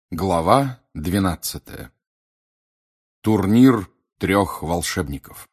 Глава 12. Турнир трех волшебников.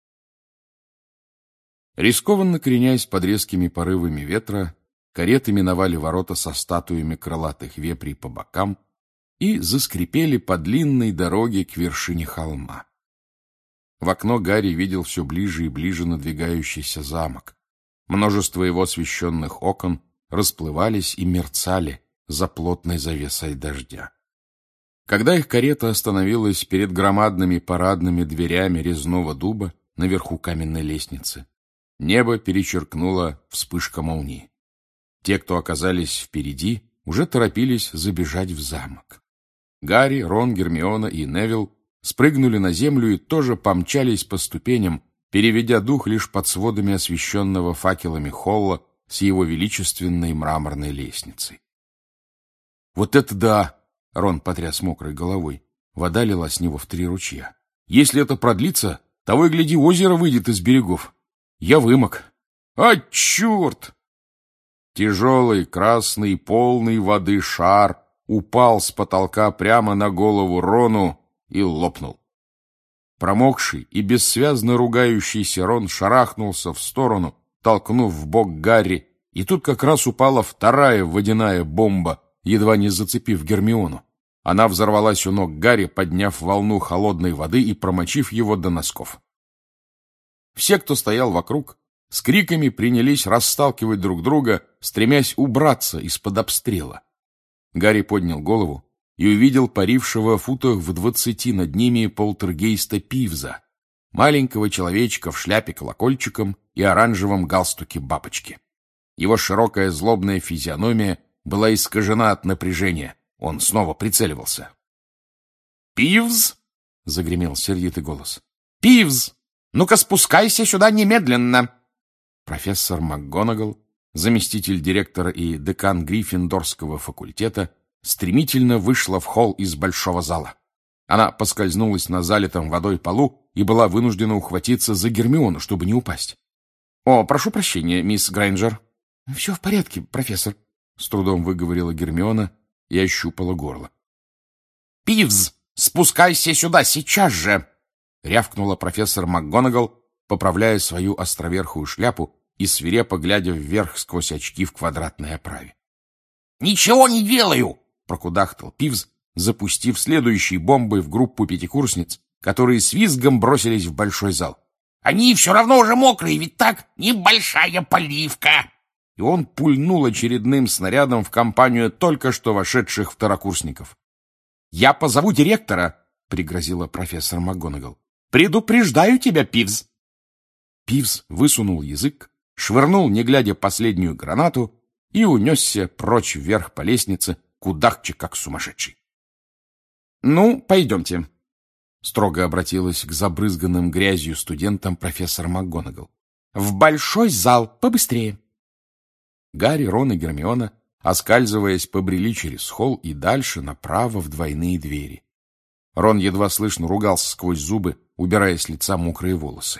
Рискованно кренясь под резкими порывами ветра, кареты миновали ворота со статуями крылатых вепрей по бокам и заскрипели по длинной дороге к вершине холма. В окно Гарри видел все ближе и ближе надвигающийся замок. Множество его освещенных окон расплывались и мерцали за плотной завесой дождя. Когда их карета остановилась перед громадными парадными дверями резного дуба наверху каменной лестницы, небо перечеркнула вспышка молнии. Те, кто оказались впереди, уже торопились забежать в замок. Гарри, Рон, Гермиона и Невилл спрыгнули на землю и тоже помчались по ступеням, переведя дух лишь под сводами освещенного факелами холла с его величественной мраморной лестницей. «Вот это да!» — Рон потряс мокрой головой. Вода лила с него в 3 ручья. «Если это продлится, того и гляди, озеро выйдет из берегов. Я вымок. А, черт!» Тяжелый, красный, полный воды шар упал с потолка прямо на голову Рону и лопнул. Промокший и бессвязно ругающийся Рон шарахнулся в сторону, толкнув в бок Гарри, и тут как раз упала вторая водяная бомба, едва не зацепив Гермиону. Она взорвалась у ног Гарри, подняв волну холодной воды и промочив его до носков. Все, кто стоял вокруг, с криками принялись расталкивать друг друга, стремясь убраться из-под обстрела. Гарри поднял голову и увидел парившего в футах в 20 над ними полтергейста Пивза, маленького человечка в шляпе колокольчиком и оранжевом галстуке бабочки. Его широкая злобная физиономия была искажена от напряжения. Он снова прицеливался. «Пивз!» — загремел сердитый голос. «Пивз! Ну-ка спускайся сюда немедленно!» Профессор МакГонагал, заместитель директора и декан Гриффиндорского факультета, стремительно вышла в холл из большого зала. Она поскользнулась на залитом водой полу и была вынуждена ухватиться за Гермиону, чтобы не упасть. «О, прошу прощения, мисс Грейнджер». «Все в порядке, профессор», — с трудом выговорила Гермиона и ощупала горло. «Пивз, спускайся сюда сейчас же!» — рявкнула профессор МакГонагал, поправляя свою островерхую шляпу и свирепо глядя вверх сквозь очки в квадратной оправе. «Ничего не делаю!» — прокудахтал Пивз, запустив следующей бомбой в группу пятикурсниц, которые с визгом бросились в большой зал. «Они все равно уже мокрые, ведь так? Небольшая поливка!» И он пульнул очередным снарядом в компанию только что вошедших второкурсников. «Я позову директора!» — пригрозила профессор МакГонагал. «Предупреждаю тебя, Пивз!» Пивз высунул язык, швырнул, не глядя, последнюю гранату и унесся прочь вверх по лестнице, кудахча как сумасшедший. «Ну, пойдемте», — строго обратилась к забрызганным грязью студентам профессор МакГонагал. «В большой зал, побыстрее». Гарри, Рон и Гермиона, оскальзываясь, побрели через холл и дальше направо в двойные двери. Рон едва слышно ругался сквозь зубы, убирая с лица мокрые волосы.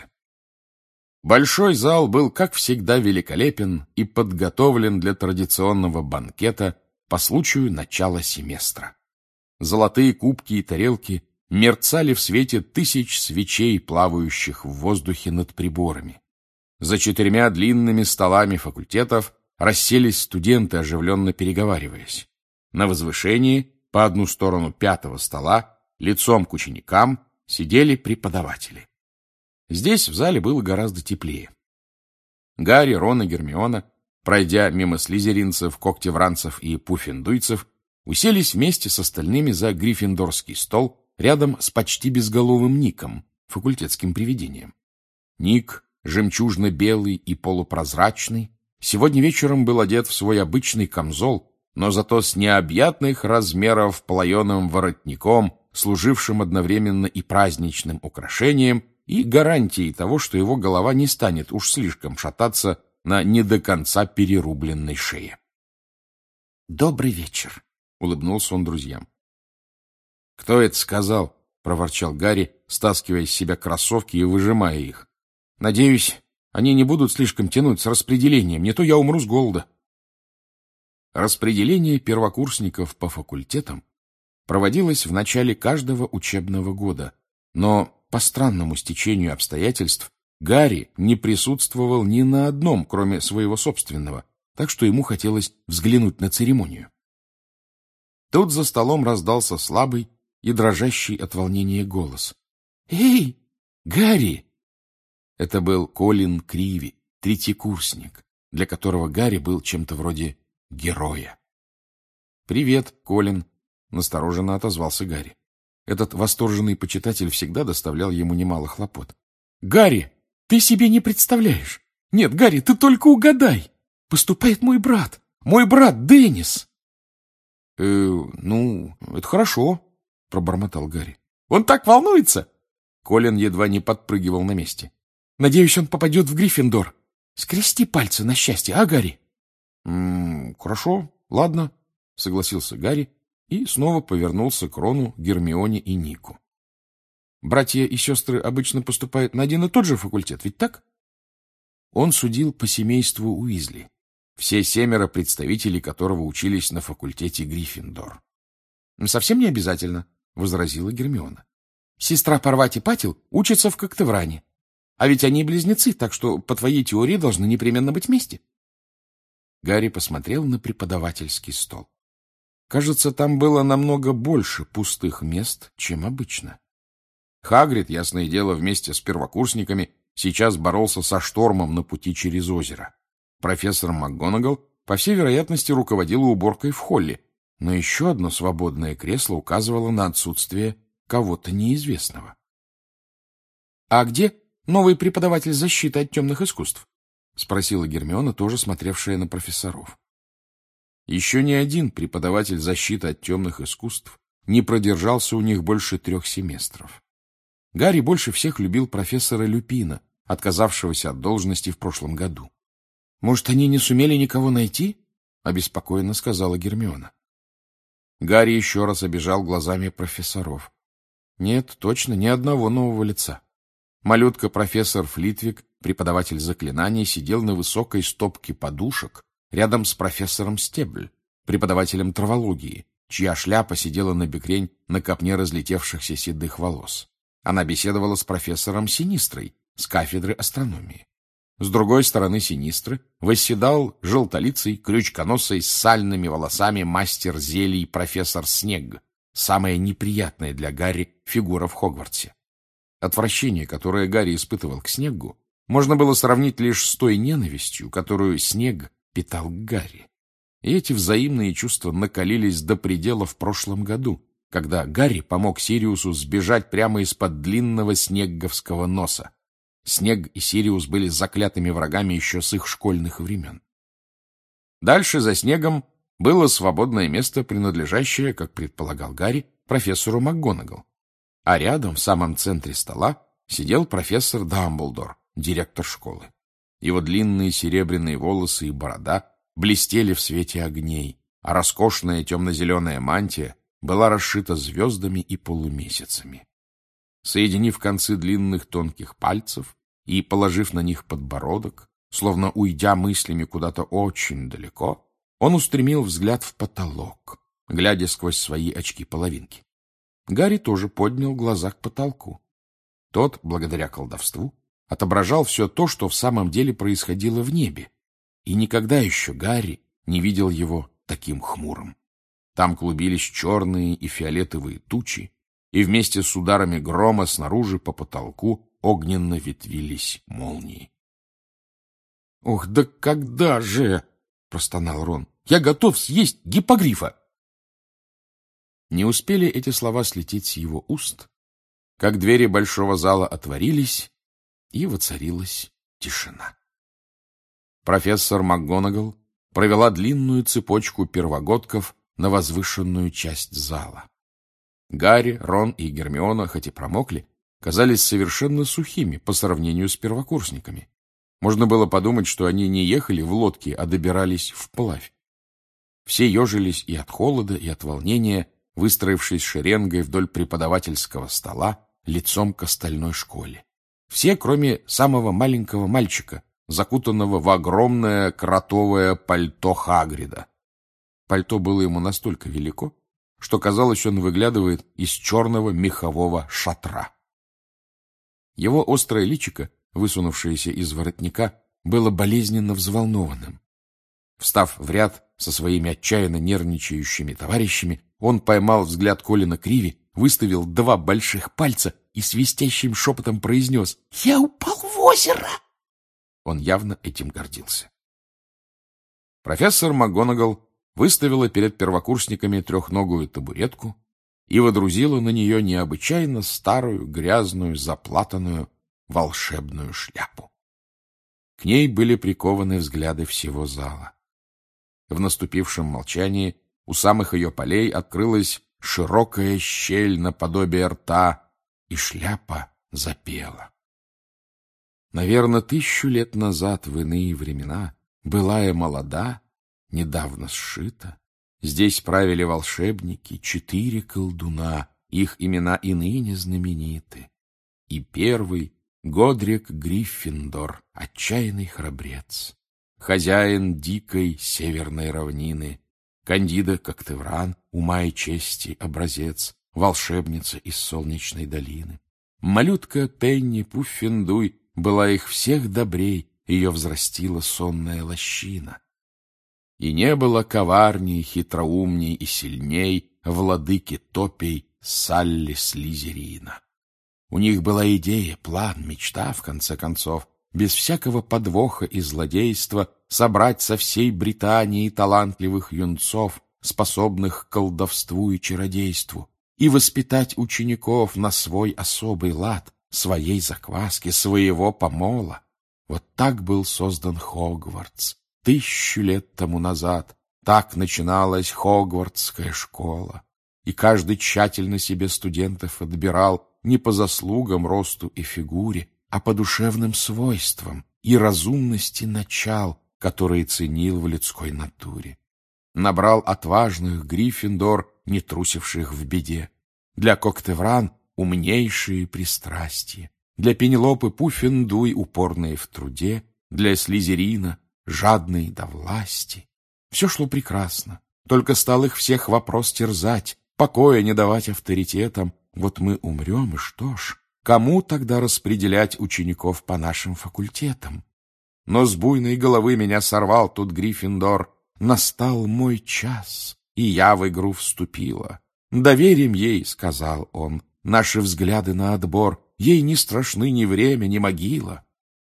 Большой зал был, как всегда, великолепен и подготовлен для традиционного банкета по случаю начала семестра. Золотые кубки и тарелки мерцали в свете тысяч свечей, плавающих в воздухе над приборами. За 4 длинными столами факультетов расселись студенты, оживленно переговариваясь. На возвышении, по одну сторону 5-го стола, лицом к ученикам, сидели преподаватели. Здесь в зале было гораздо теплее. Гарри, Рон и Гермиона, пройдя мимо слизеринцев, когтевранцев и пуффендуйцев, уселись вместе с остальными за гриффиндорский стол рядом с почти безголовым Ником, факультетским привидением. Ник, жемчужно-белый и полупрозрачный, сегодня вечером был одет в свой обычный камзол, но зато с необъятных размеров плоеным воротником, служившим одновременно и праздничным украшением, и гарантией того, что его голова не станет уж слишком шататься на не до конца перерубленной шее. «Добрый вечер», — улыбнулся он друзьям. «Кто это сказал?» — проворчал Гарри, стаскивая с себя кроссовки и выжимая их. «Надеюсь, они не будут слишком тянуть с распределением, не то я умру с голода». Распределение первокурсников по факультетам проводилась в начале каждого учебного года, но по странному стечению обстоятельств Гарри не присутствовал ни на одном, кроме своего собственного, так что ему хотелось взглянуть на церемонию. Тут за столом раздался слабый и дрожащий от волнения голос. «Эй, Гарри!» Это был Колин Криви, третьекурсник, для которого Гарри был чем-то вроде героя. «Привет, Колин», — настороженно отозвался Гарри. Этот восторженный почитатель всегда доставлял ему немало хлопот. «Гарри, ты себе не представляешь! Нет, Гарри, ты только угадай! Поступает мой брат Деннис!» Ну, это хорошо», — пробормотал Гарри. «Он так волнуется!» Колин едва не подпрыгивал на месте. «Надеюсь, он попадет в Гриффиндор. Скрести пальцы на счастье, а, Гарри?» Хорошо, ладно», — согласился Гарри и снова повернулся к Рону, Гермионе и Нику. «Братья и сестры обычно поступают на один и тот же факультет, ведь так?» Он судил по семейству Уизли, все 7 представителей которого учились на факультете Гриффиндор. «Совсем не обязательно», — возразила Гермиона. «Сестра Парвати Патил учится в Коктевране. А ведь они близнецы, так что, по твоей теории, должны непременно быть вместе». Гарри посмотрел на преподавательский стол. Кажется, там было намного больше пустых мест, чем обычно. Хагрид, ясное дело, вместе с первокурсниками сейчас боролся со штормом на пути через озеро. Профессор МакГонагал, по всей вероятности, руководила уборкой в холле, но еще одно свободное кресло указывало на отсутствие кого-то неизвестного. «А где новый преподаватель защиты от темных искусств?» — спросила Гермиона, тоже смотревшая на профессоров. Еще ни один преподаватель защиты от темных искусств не продержался у них больше 3 семестров. Гарри больше всех любил профессора Люпина, отказавшегося от должности в прошлом году. «Может, они не сумели никого найти?» — обеспокоенно сказала Гермиона. Гарри еще раз обежал глазами профессоров. Нет, точно, ни одного нового лица. Малютка-профессор Флитвик, преподаватель заклинаний, сидел на высокой стопке подушек рядом с профессором Стебль, преподавателем травологии, чья шляпа сидела на бекрень на копне разлетевшихся седых волос. Она беседовала с профессором Синистрой с кафедры астрономии. С другой стороны Синистры восседал желтолицый, крючконосый, с сальными волосами мастер зелий профессор Снегг, самая неприятная для Гарри фигура в Хогвартсе. Отвращение, которое Гарри испытывал к Снеггу, можно было сравнить лишь с той ненавистью, которую Снегг питал к Гарри. И эти взаимные чувства накалились до предела в прошлом году, когда Гарри помог Сириусу сбежать прямо из-под длинного снегговского носа. Снегг и Сириус были заклятыми врагами еще с их школьных времен. Дальше за Снеггом было свободное место, принадлежащее, как предполагал Гарри, профессору МакГонагал. А рядом, в самом центре стола, сидел профессор Дамблдор, директор школы. Его длинные серебряные волосы и борода блестели в свете огней, а роскошная темно-зеленая мантия была расшита звездами и полумесяцами. Соединив концы длинных тонких пальцев и положив на них подбородок, словно уйдя мыслями куда-то очень далеко, он устремил взгляд в потолок, глядя сквозь свои очки-половинки. Гарри тоже поднял глаза к потолку. Тот, благодаря колдовству, отображал все то, что в самом деле происходило в небе, и никогда еще Гарри не видел его таким хмурым. Там клубились черные и фиолетовые тучи, и вместе с ударами грома снаружи по потолку огненно ветвились молнии. — Ох, да когда же! — простонал Рон. — Я готов съесть гиппогрифа! Не успели эти слова слететь с его уст, как двери большого зала отворились, и воцарилась тишина. Профессор МакГонагал провела длинную цепочку первогодков на возвышенную часть зала. Гарри, Рон и Гермиона, хоть и промокли, казались совершенно сухими по сравнению с первокурсниками. Можно было подумать, что они не ехали в лодке, а добирались вплавь. Все ежились и от холода, и от волнения, выстроившись шеренгой вдоль преподавательского стола лицом к остальной школе. Все, кроме самого маленького мальчика, закутанного в огромное кротовое пальто Хагрида. Пальто было ему настолько велико, что, казалось, он выглядывает из черного мехового шатра. Его острое личико, высунувшееся из воротника, было болезненно взволнованным. Встав в ряд со своими отчаянно нервничающими товарищами, он поймал взгляд Колина Криви, выставил 2 больших пальца и свистящим шепотом произнес: «Я упал в озеро!» Он явно этим гордился. Профессор МакГонагал выставила перед первокурсниками трехногую табуретку и водрузила на нее необычайно старую, грязную, заплатанную волшебную шляпу. К ней были прикованы взгляды всего зала. В наступившем молчании у самых ее полей открылась широкая щель наподобие рта, и шляпа запела. Наверно, 1000 лет назад, в иные времена, былая молода, недавно сшита, здесь правили волшебники, 4 колдуна, их имена и ныне знамениты. И первый — Годрик Гриффиндор, отчаянный храбрец, хозяин дикой северной равнины, Кандида Коктевран, ума и чести образец, волшебница из солнечной долины. Малютка Пенни Пуффендуй была их всех добрей, ее взрастила сонная лощина. И не было коварней, хитроумней и сильней владыки топей Салли Слизерина. У них была идея, план, мечта, в конце концов, без всякого подвоха и злодейства собрать со всей Британии талантливых юнцов, способных к колдовству и чародейству, и воспитать учеников на свой особый лад, своей закваски, своего помола. Вот так был создан Хогвартс 1000 лет тому назад. Так начиналась Хогвартская школа. И каждый тщательно себе студентов отбирал не по заслугам, росту и фигуре, а по душевным свойствам и разумности начал, которые ценил в людской натуре. Набрал отважных Гриффиндор, не трусивших в беде. Для Коктевран умнейшие пристрастия, для Пенелопы Пуффендуй упорные в труде, для Слизерина жадные до власти. Все шло прекрасно, только стал их всех вопрос терзать, покоя не давать авторитетам. Вот мы умрем, и что ж, кому тогда распределять учеников по нашим факультетам? Но с буйной головы меня сорвал тут Гриффиндор. Настал мой час, и я в игру вступила. «Доверим ей», — сказал он, — «наши взгляды на отбор. Ей не страшны ни время, ни могила».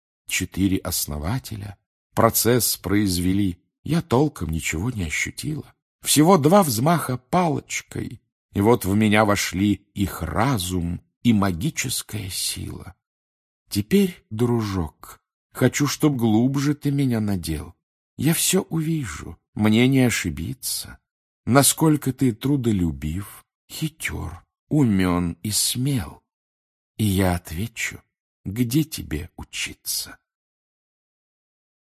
4 основателя процесс произвели. Я толком ничего не ощутила. Всего 2 взмаха палочкой, и вот в меня вошли их разум и магическая сила. Теперь, дружок, хочу, чтоб глубже ты меня надел. Я все увижу, мне не ошибиться. Насколько ты трудолюбив, хитер, умен и смел. И я отвечу, где тебе учиться.